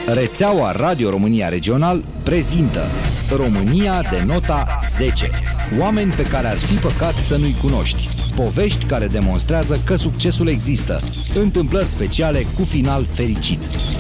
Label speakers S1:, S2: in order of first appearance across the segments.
S1: Rețeaua Radio România Regional prezintă România de nota 10. Oameni pe care ar fi păcat să nu-i cunoști. Povești care demonstrează că succesul există. Întâmplări speciale cu final fericit.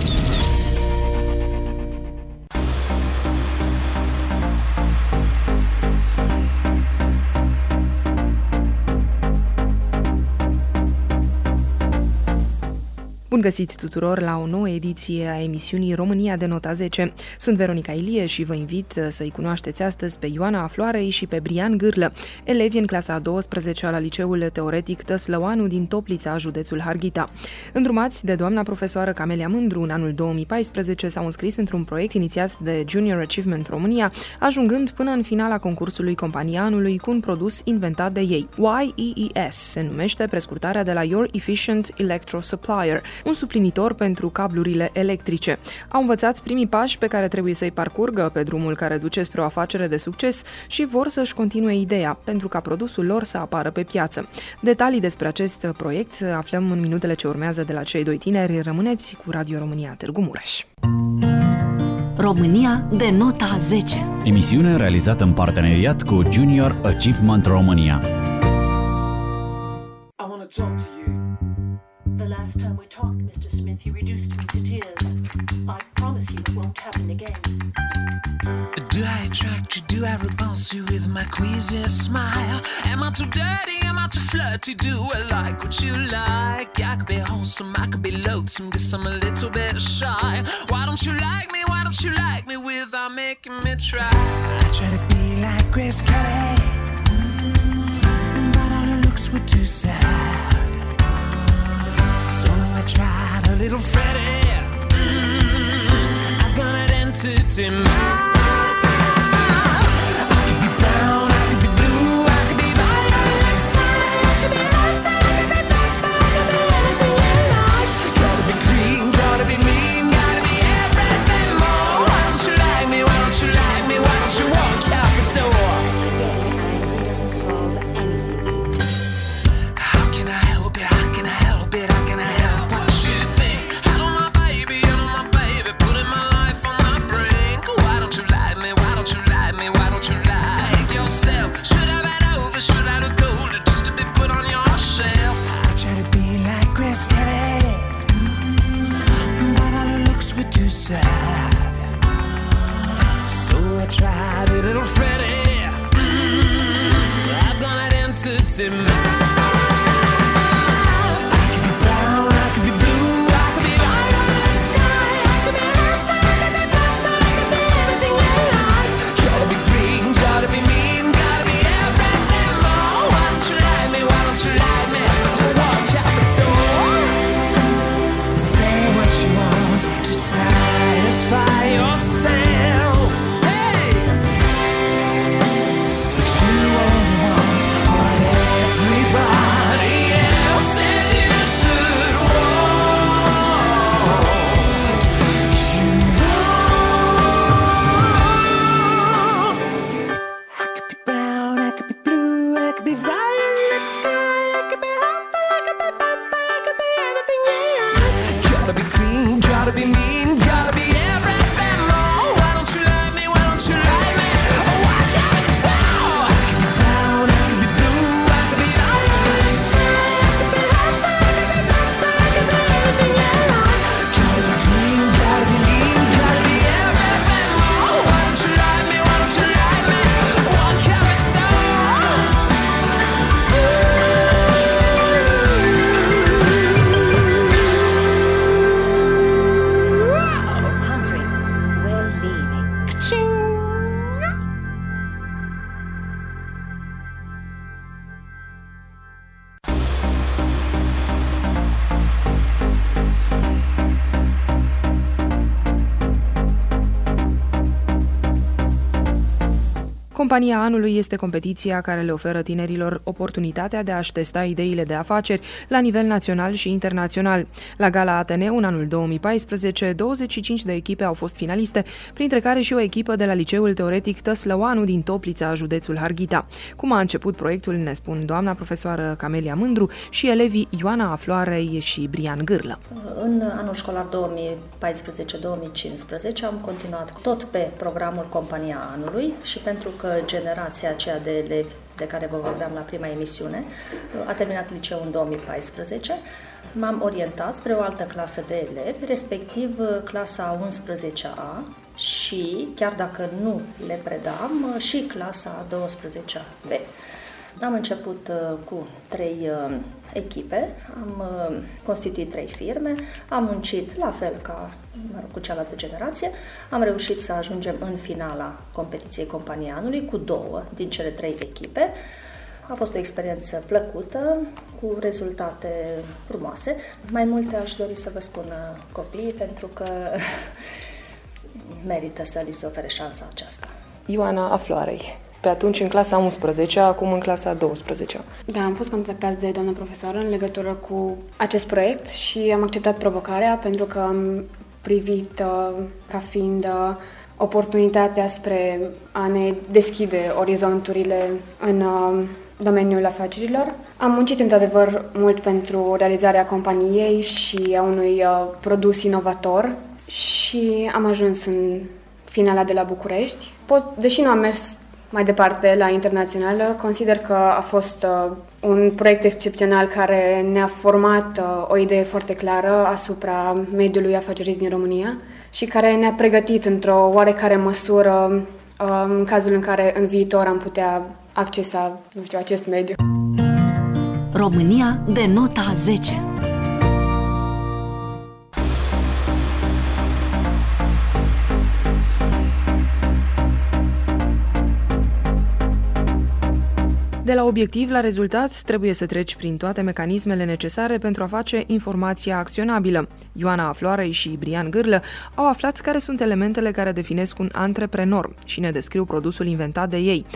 S2: Bun găsit tuturor la o nouă ediție a emisiunii România de nota 10. Sunt Veronica Ilie și vă invit să-i cunoașteți astăzi pe Ioana Afloarei și pe Brian Gârlă, elevi în clasa a 12-a la Liceul Teoretic Tăslăuanu din Toplița, județul Harghita. Îndrumați de doamna profesoară Camelia Mândru, în anul 2014 s-au înscris într-un proiect inițiat de Junior Achievement România, ajungând până în finala concursului Compania Anului cu un produs inventat de ei. YEES se numește prescurtarea de la Your Efficient Electro Supplier, un suplinitor pentru cablurile electrice. Au învățat primii pași pe care trebuie să-i parcurgă pe drumul care duce spre o afacere de succes și vor să-și continue ideea, pentru ca produsul lor să apară pe piață. Detalii despre acest proiect aflăm în minutele ce urmează de la cei doi tineri. Rămâneți cu Radio România Târgu Mureș.
S3: România de nota 10.
S4: Emisiune realizată în parteneriat cu Junior Achievement România.
S5: The last time we talked, Mr. Smith, you reduced me to tears. I promise you it won't happen again.
S6: Do I attract you? Do I repulse you with my queasy smile? Am I too dirty? Am I too flirty? Do I like what you like? I could be wholesome, I could be loathsome, guess I'm a little bit shy. Why don't you like me? Why don't you like me without making me try? I try to be like Grace Kelly, but all her looks were too sad. So I tried a little Freddie. I've got an entity mind. I could be brown, I could be blue, I could be violet sky. I could be red, I could be black, I could be anything you like. Gotta be green, gotta be mean, gotta be everything more. Why don't you like me? Why don't you like me? Why don't you walk out the door?
S5: Getting angry doesn't solve anything.
S6: How can I help it? How can I help it? How can I help what you think? I know my baby, putting my life on my brain. Why don't you like me? Why don't you like me? Why don't you like yourself? Should I been over? Should I have golden just to be put on your shelf? I try to be like Grace Kelly, but all her looks were too sad. So I tried a little Freddie. I've got an entity mind. Everybody
S2: Compania anului este competiția care le oferă tinerilor oportunitatea de a-și testa ideile de afaceri la nivel național și internațional. La Gala Ateneu, în anul 2014, 25 de echipe au fost finaliste, printre care și o echipă de la Liceul Teoretic Tăslăuanu din Toplița, județul Harghita. Cum a început proiectul, ne spun doamna profesoară Camelia Mândru și elevii Ioana Afloarei și Brian Gârlă.
S3: În anul școlar 2014-2015 am continuat tot pe programul Compania Anului și pentru că generația aceea de elevi de care vă vorbeam la prima emisiune a terminat liceul în 2014, m-am orientat spre o altă clasă de elevi, respectiv clasa 11A și, chiar dacă nu le predam, și clasa 12B. Am început cu 3 echipe, am constituit 3 firme, am muncit la fel ca cu cealaltă generație, am reușit să ajungem în finala competiției Compania Anului cu 2 din cele 3 echipe. A fost o experiență plăcută, cu rezultate frumoase. Mai multe aș dori să vă spun copiii, pentru că merită să li se ofere șansa aceasta.
S2: Ioana Afloarei. Pe atunci în clasa 11, acum în clasa 12.
S7: Da, am fost contactați de doamna profesoară în legătură cu acest proiect și am acceptat provocarea pentru că am privit ca fiind oportunitatea spre a ne deschide orizonturile în domeniul afacerilor. Am muncit într-adevăr mult pentru realizarea companiei și a unui produs inovator și am ajuns în finala de la București. Deși nu am mers mai departe la internațională, consider că a fost un proiect excepțional care ne-a format o idee foarte clară asupra mediului afacerist din România și care ne-a pregătit într-o oarecare măsură în cazul în care în viitor am putea accesa, acest mediu.
S8: România de nota 10.
S2: De la obiectiv la rezultat, trebuie să treci prin toate mecanismele necesare pentru a face informația acționabilă. Ioana Afloarei și Brian Gârlă au aflat care sunt elementele care definesc un antreprenor și ne descriu produsul inventat de ei,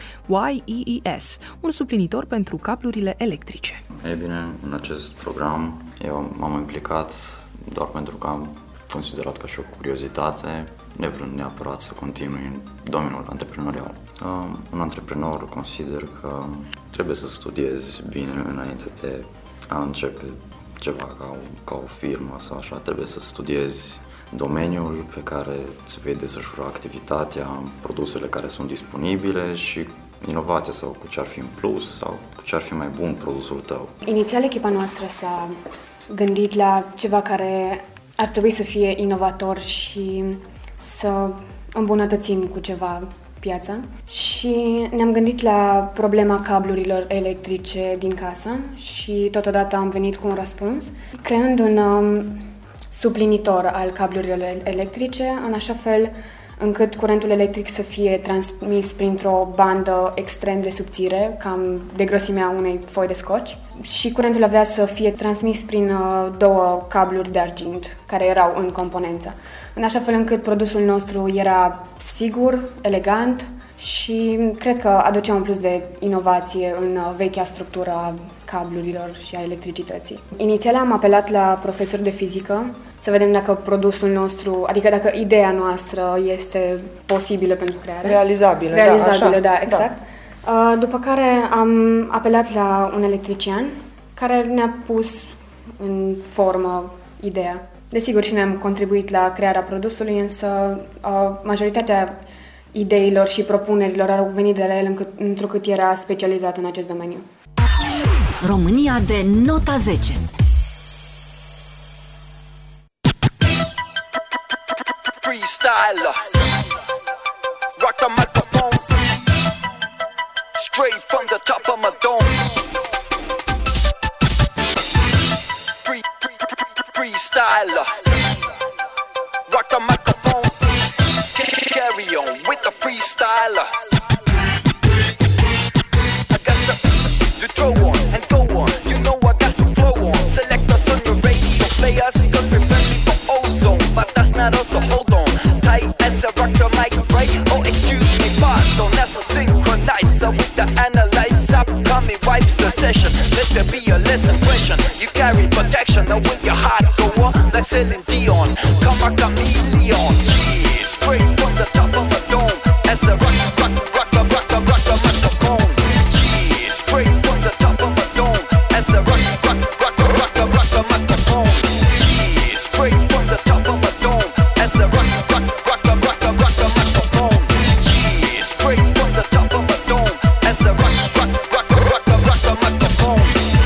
S2: YEES, un suplinitor pentru cablurile electrice.
S9: Ei bine, în acest program eu m-am implicat doar pentru că am considerat ca și o curiozitate, nevrând neapărat să continui în domeniul antreprenorial. Un antreprenor consider că trebuie să studiezi bine înainte de a începe ceva ca o firmă sau așa. Trebuie să studiezi domeniul pe care îți vei desfășura activitatea, produsele care sunt disponibile și inovația sau cu ce ar fi în plus sau cu ce ar fi mai bun produsul tău.
S7: Inițial echipa noastră s-a gândit la ceva care ar trebui să fie inovator și să îmbunătățim cu ceva piața și ne-am gândit la problema cablurilor electrice din casă și totodată am venit cu un răspuns, creând un suplinitor al cablurilor electrice, în așa fel încât curentul electric să fie transmis printr-o bandă extrem de subțire, cam de grosimea unei foi de scoci, și curentul avea să fie transmis prin 2 cabluri de argint care erau în componență, în așa fel încât produsul nostru era sigur, elegant și cred că aducea un plus de inovație în vechea structură a cablurilor și a electricității. Inițial am apelat la profesori de fizică să vedem dacă produsul nostru, adică dacă ideea noastră este posibilă pentru creare.
S2: Realizabilă,
S7: da, exact. Da. După care am apelat la un electrician care ne-a pus în formă ideea. Desigur, și noi am contribuit la crearea produsului, însă majoritatea ideilor și propunerilor au venit de la el întrucât era specializat în acest domeniu.
S8: România de nota 10.
S6: Freestyler, rock the microphone, straight from the top of my dome. Freestyler, rock the microphone, carry on with the freestyler. I got to throw on and go on, you know I got to flow on. Select us on the radio, play us, cause we're friendly for ozone, but that's not us, so hold on. Tight as a rock the mic, right? Oh, excuse me, pardon, that's a synchronize.
S10: mommy wipes the session. Let there be a less impression. You carry protection, now will your heart go on like Celine Dion? Come a chameleon. Yeah, straight from the top of a dome. As a rock the microphone. Yeah, straight from the top of a dome. As a rock the microphone. Yeah, straight from the top of a dome. As a rock the microphone. Yeah, straight from the top of a dome. As a rock the microphone.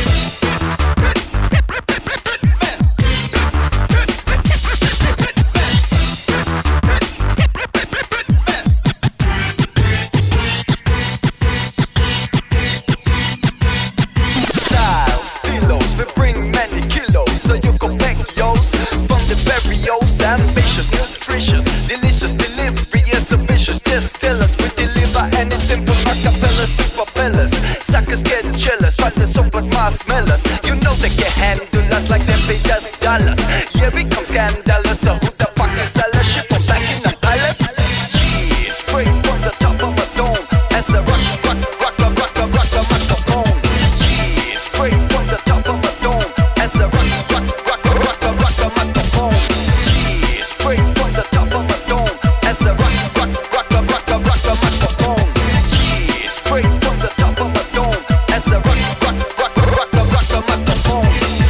S10: Just tell us, we deliver anything from acapellas to propellers. Suckers get jealous, try to sober marshmallows. You know they can handle us like them pay us dollars. Yeah, we come scandalous, so who the fuck is Alice? Shit from back in the palace. Yeah, straight from the top of a dome. As a rock the microphone. Yeah, straight from the top of a dome. As a rock the microphone. Yeah, straight from the top of a dome. As a rock the microphone. Yeah, straight from the top of a dome. As a rock the microphone.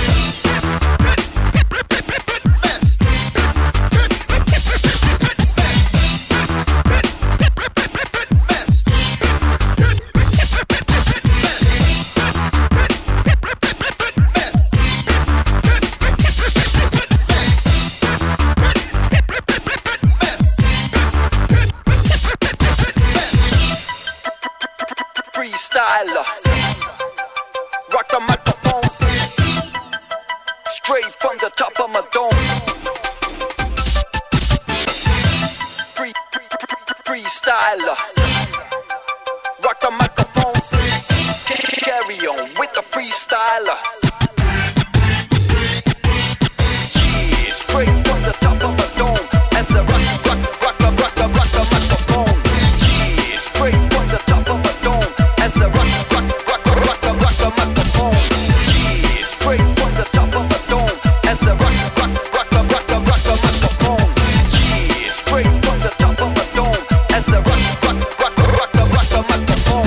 S10: Freestyler, rock the microphone, straight from the top of my dome. Freestyler, rock the microphone, carry on with the freestyler. Yeah, straight from the top of a dome. As a rock the microphone. Yeah, straight from the top of a dome. As a rock the microphone. Yeah, straight from the top of a dome. As a rock the microphone. Yeah, straight from the top of a dome. As a rock the microphone.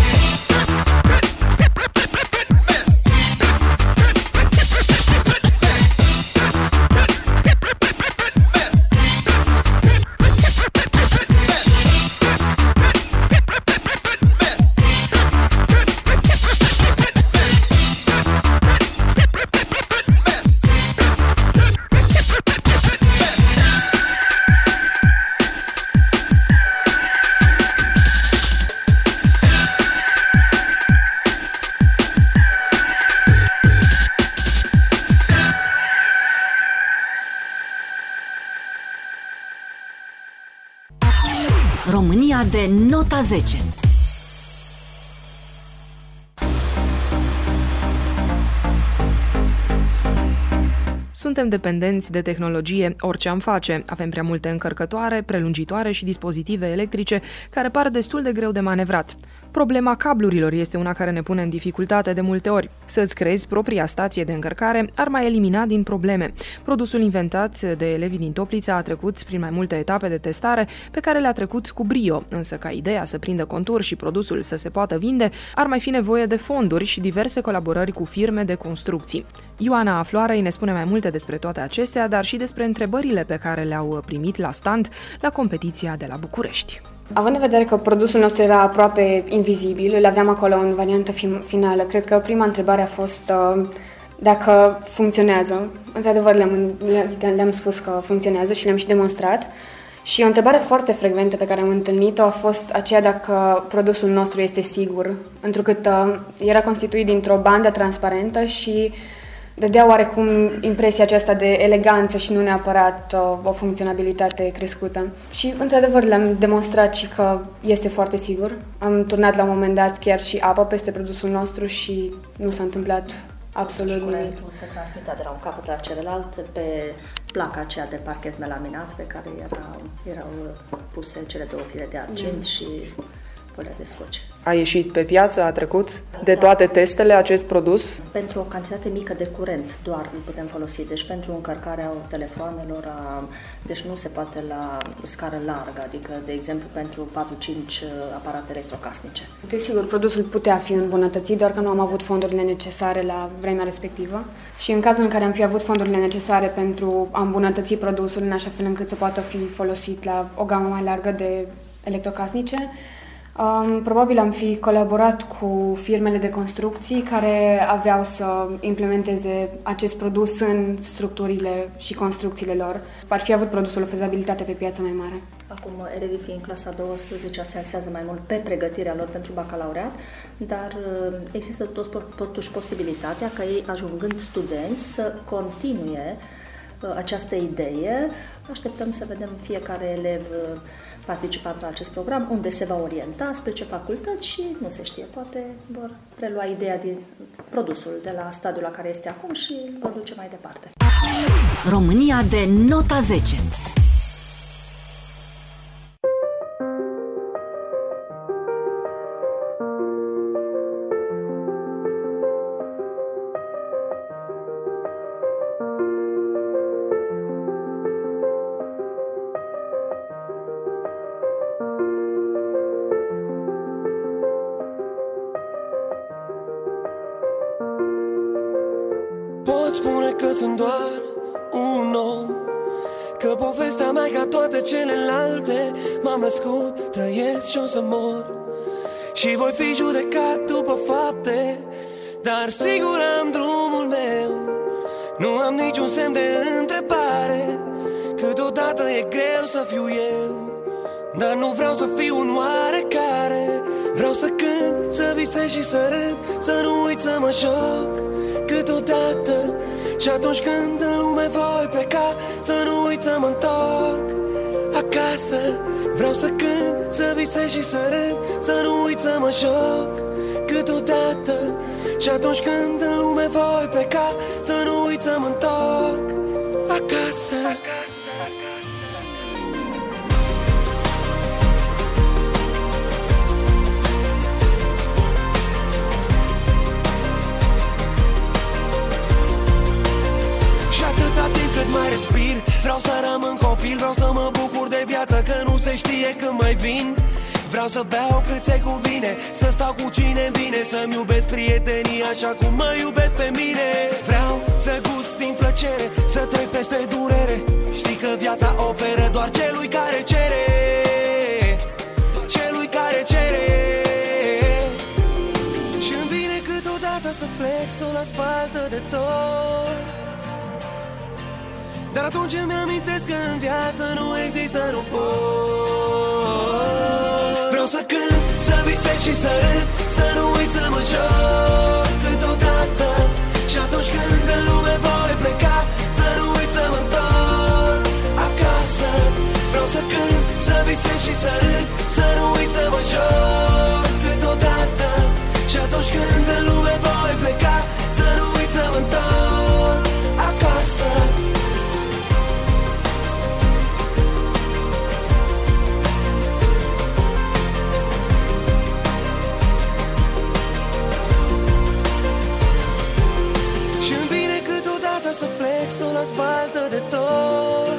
S8: România de nota 10.
S2: Suntem dependenți de tehnologie, orice am face. Avem prea multe încărcătoare, prelungitoare și dispozitive electrice care par destul de greu de manevrat. Problema cablurilor este una care ne pune în dificultate de multe ori. Să-ți creezi propria stație de încărcare ar mai elimina din probleme. Produsul inventat de elevii din Toplița a trecut prin mai multe etape de testare pe care le-a trecut cu brio, însă ca ideea să prindă contur și produsul să se poată vinde, ar mai fi nevoie de fonduri și diverse colaborări cu firme de construcții. Ioana Afloarei ne spune mai multe despre toate acestea, dar și despre întrebările pe care le-au primit la stand la competiția de la București.
S7: Având în vedere că produsul nostru era aproape invizibil, îl aveam acolo în variantă finală, cred că prima întrebare a fost dacă funcționează. Într-adevăr, le-am spus că funcționează și le-am și demonstrat. Și o întrebare foarte frecventă pe care am întâlnit-o a fost aceea dacă produsul nostru este sigur, întrucât era constituit dintr-o bandă transparentă și dădea oarecum impresia aceasta de eleganță și nu neapărat o funcționabilitate crescută. Și, într-adevăr, le-am demonstrat și că este foarte sigur. Am turnat la un moment dat chiar și apă peste produsul nostru și nu s-a întâmplat absolut nimic.
S3: Curentul se transmitea de la un capăt la celălalt pe placa aceea de parchet melaminat pe care erau puse cele două fire de argint și purea de scoci.
S2: A ieșit pe piață, a trecut de toate testele acest produs?
S3: Pentru o cantitate mică de curent doar îl putem folosi, deci pentru încărcarea telefoanelor, deci nu se poate la scară largă, adică, de exemplu, pentru 4-5 aparate electrocasnice.
S7: Desigur, produsul putea fi îmbunătățit, doar că nu am avut fondurile necesare la vremea respectivă și în cazul în care am fi avut fondurile necesare pentru a îmbunătăți produsul în așa fel încât să poată fi folosit la o gamă mai largă de electrocasnice, probabil am fi colaborat cu firmele de construcții care aveau să implementeze acest produs în structurile și construcțiile lor. Ar fi avut produsul o fezabilitate pe piață mai mare.
S3: Acum, elevii fiind clasa 12 se axează mai mult pe pregătirea lor pentru bacalaureat, dar există totuși posibilitatea ca ei, ajungând studenți, să continue această idee. Așteptăm să vedem fiecare elev participant la acest program, unde se va orienta, spre ce facultăți și nu se știe, poate vor prelua ideea din produsul de la stadiul la care este acum și îl vor duce mai departe.
S8: România de nota 10.
S11: Spune că sunt doar un om, că povestea mea ca toate celelalte. M-am născut, trăiesc și o să mor și voi fi judecat după fapte, dar sigur am drumul meu. Nu am niciun semn de întrebare, câteodată e greu să fiu eu, dar nu vreau să fiu un oarecare. Vreau să cânt, să visez și să râd, să nu uit să mă joc câteodată. Și atunci când în lume voi pleca, să nu uit să mă întorc acasă. Vreau să cânt, să visez și să râd, să nu uit să mă joc câteodată. Și atunci când în lume voi pleca, să nu uit să mă întorc acasă. Cât mai respir, vreau să rămân copil, vreau să mă bucur de viață, că nu se știe când mai vin. Vreau să beau cât se cuvine, să stau cu cine vine, să-mi iubesc prietenii așa cum mă iubesc pe mine. Vreau să gust din plăcere, să trec peste durere. Știi că viața oferă doar celui care cere, celui care cere. Și-mi vine câteodată să plec, să o las baltă de tot, dar atunci îmi amintesc că în viață nu există, nu pot. Vreau să cânt, să visez și să râd, să nu uit să mă joc câteodată. Și atunci când în lume voi pleca, să nu uit să mă întorc acasă. Vreau să cânt, să visez și să râd, să nu uit să mă joc câteodată. Și atunci când în lume voi pleca, să nu uit să mă întorc acasă. Să plec, să o las baltă de tot,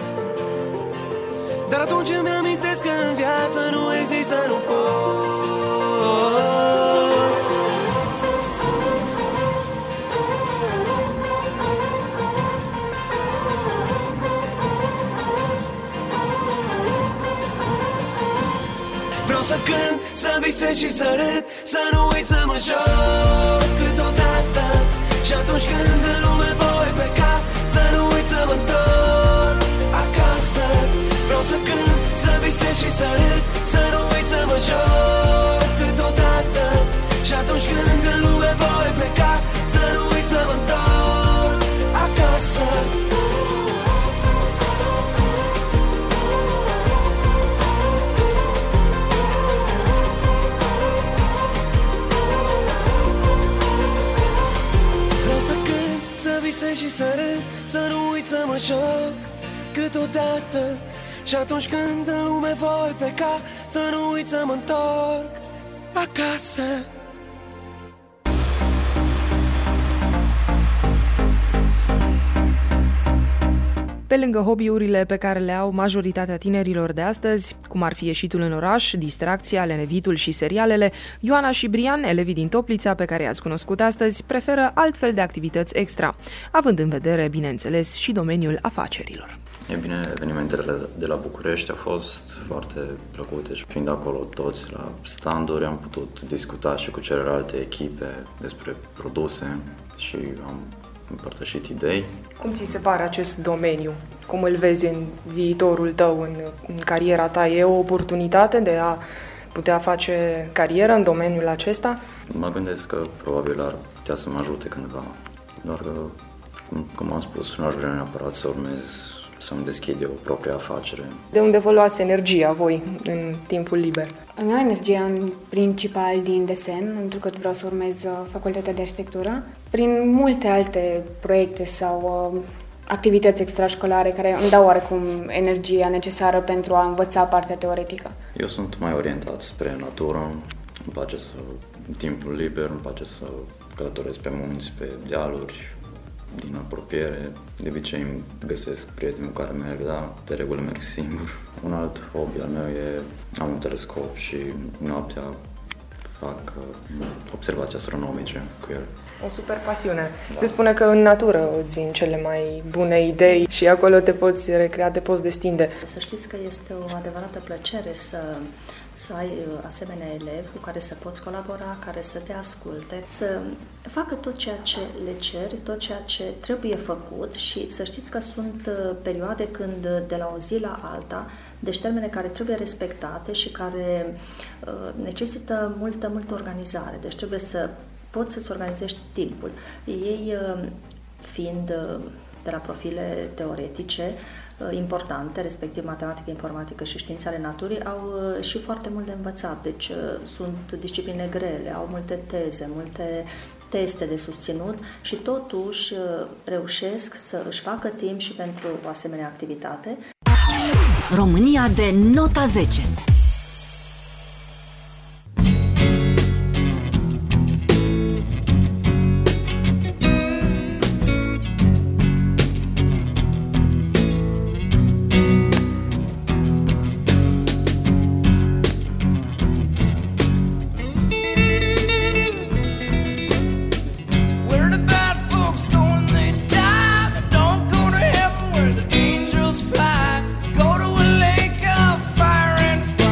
S11: dar atunci îmi amintesc că în viață nu există, nu pot. Vreau să cânt, să visez și să râd, să nu uit să mă joc câteodată. Și atunci când în lume voi pleca, să nu uit să mă întorc acasă. Vreau să cânt, să visez și să râd, să nu uit să mă joc câteodată. Și atunci când în lume voi pleca, să nu uit să mă întorc acasă. Și să râd, să nu uit să mă joc câteodată. Și atunci când în lume voi pleca, să nu uit să mă întorc acasă.
S2: Pe lângă hobby-urile pe care le au majoritatea tinerilor de astăzi, cum ar fi ieșitul în oraș, distracția, lenevitul și serialele, Ioana și Brian, elevii din Toplița pe care i-ați cunoscut astăzi, preferă altfel de activități extra, având în vedere, bineînțeles, și domeniul afacerilor.
S9: E bine, evenimentele de la București au fost foarte plăcute și fiind acolo toți la standuri am putut discuta și cu celelalte echipe despre produse și am împărtășit idei.
S2: Cum ți se pare acest domeniu? Cum îl vezi în viitorul tău, în cariera ta? E o oportunitate de a putea face carieră în domeniul acesta?
S9: Mă gândesc că probabil ar putea să mă ajute cândva, doar că, cum am spus, nu aș vrea neapărat să urmez să-mi deschid eu propria afacere.
S2: De unde vă luați energia voi în timpul liber?
S7: Îmi iau energia în principal din desen, pentru că vreau să urmez facultatea de arhitectură, prin multe alte proiecte sau activități extrașcolare care îmi dau oarecum energia necesară pentru a învăța partea teoretică.
S9: Eu sunt mai orientat spre natură, îmi place să, în timpul liber, îmi place să călătoresc pe munți, pe dealuri, din apropiere. De obicei îmi găsesc prieteni cu care merg, dar de regulă merg singur. Un alt hobby al meu e, am un telescop și noaptea fac observații astronomice cu el.
S2: O super pasiune. Da. Se spune că în natură îți vin cele mai bune idei și acolo te poți recrea, te poți destinde.
S3: Să știți că este o adevărată plăcere să ai asemenea elevi cu care să poți colabora, care să te asculte, să facă tot ceea ce le ceri, tot ceea ce trebuie făcut și să știți că sunt perioade când de la o zi la alta, deci termene care trebuie respectate și care necesită multă organizare, deci trebuie să poți să-ți organizești timpul. Ei, fiind de la profile teoretice importante, respectiv matematică, informatică și științe ale naturii, au și foarte mult de învățat. Deci sunt discipline grele, au multe teze, multe teste de susținut și totuși reușesc să își facă timp și pentru o asemenea activitate.
S8: România de nota 10.
S10: Go to a lake of fire and fire.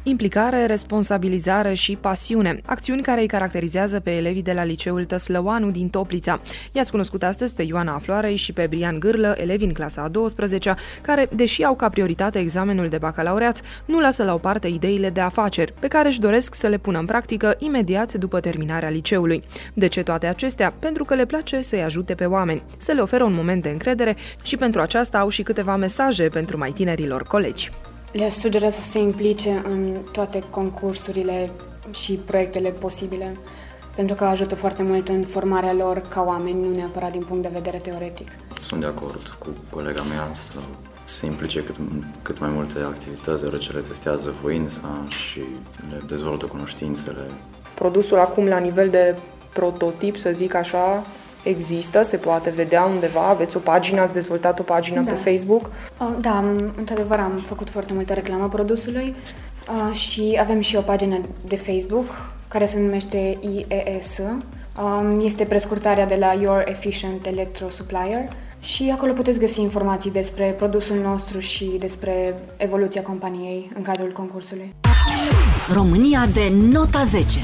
S2: Implicare, responsabilizare și pasiune, acțiuni care îi caracterizează pe elevii de la liceul Tăslăoanu din Toplița. I-ați cunoscut astăzi pe Ioana Afloarei și pe Brian Gârlă, elevi în clasa a 12-a, care, deși au ca prioritate examenul de bacalaureat, nu lasă la o parte ideile de afaceri, pe care își doresc să le pună în practică imediat după terminarea liceului. De ce toate acestea? Pentru că le place să-i ajute pe oameni, să le oferă un moment de încredere și pentru aceasta au și câteva mesaje pentru mai tinerilor colegi.
S7: Le-aș sugera să se implice în toate concursurile și proiectele posibile, pentru că ajută foarte mult în formarea lor ca oameni, nu neapărat din punct de vedere teoretic.
S9: Sunt de acord cu colega mea să se implice cât mai multe activități, deoarece le testează voința și le dezvoltă cunoștințele.
S2: Produsul acum la nivel de prototip, să zic așa, există, se poate vedea undeva, aveți o pagină, ați dezvoltat o pagină pe Facebook?
S7: Da, într-adevăr am făcut foarte multă reclamă produsului și avem și o pagină de Facebook care se numește IES. Este prescurtarea de la Your Efficient Electro Supplier și acolo puteți găsi informații despre produsul nostru și despre evoluția companiei în cadrul concursului.
S8: România de nota 10.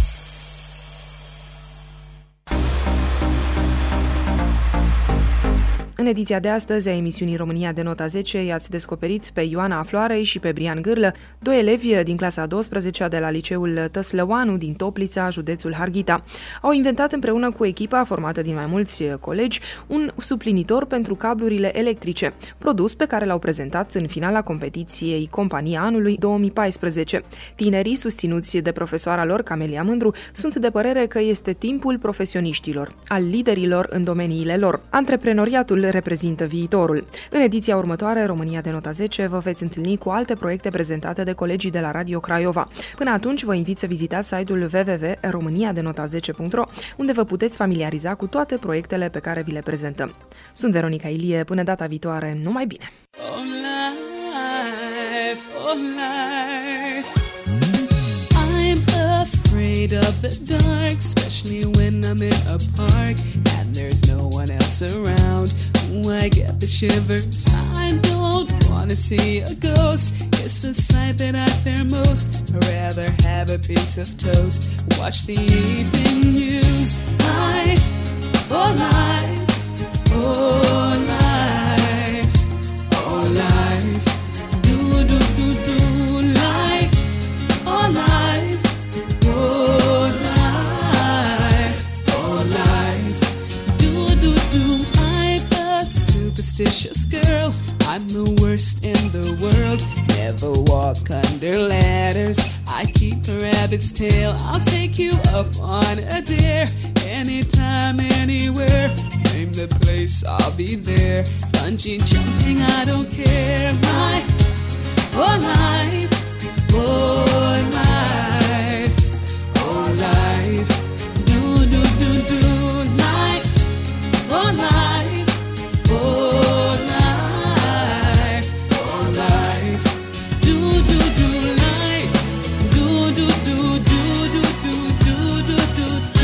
S2: În ediția de astăzi a emisiunii România de nota 10 i-ați descoperit pe Ioana Afloarei și pe Brian Gârlă, doi elevi din clasa a 12-a de la liceul Tăslăoanu din Toplița, județul Harghita. Au inventat împreună cu echipa formată din mai mulți colegi un suplinitor pentru cablurile electrice, produs pe care l-au prezentat în finala competiției Compania Anului 2014. Tinerii, susținuți de profesoara lor, Camelia Mândru, sunt de părere că este timpul profesioniștilor, al liderilor în domeniile lor. Antreprenoriatul reprezintă viitorul. În ediția următoare, România de nota 10, vă veți întâlni cu alte proiecte prezentate de colegii de la Radio Craiova. Până atunci, vă invit să vizitați site-ul www.romaniadenota10.ro, unde vă puteți familiariza cu toate proiectele pe care vi le prezentăm. Sunt Veronica Ilie, până data viitoare, numai bine!
S12: Afraid of the dark, especially when I'm in a park and there's no one else around. I get the shivers. I don't wanna see a ghost. It's a sight that I fear most. I'd rather have a piece of toast. Watch the evening news. Life, oh life, oh life, oh life. Do do do do life, oh life. Oh life, oh life, do do do. I'm a superstitious girl. I'm the worst in the world. Never walk under ladders. I keep a rabbit's tail. I'll take you up on a dare. Anytime, anywhere. Name the place, I'll be there. Bungee jumping, I don't care. My, oh life, oh life. Oh life, do do do do life, oh life, oh life, oh life, do do do life, do do do do do do do do do.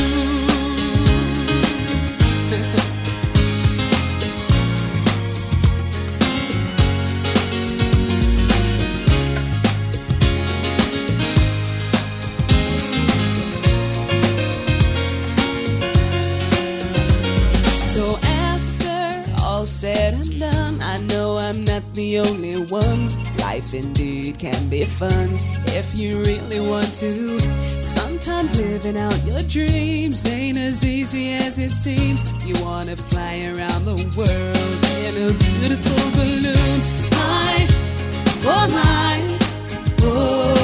S12: Said and done, I know I'm not the only one. Life indeed can be fun if you really want to. Sometimes living out your dreams ain't as easy as it seems. You wanna fly around the world in a beautiful balloon. Life, oh life, oh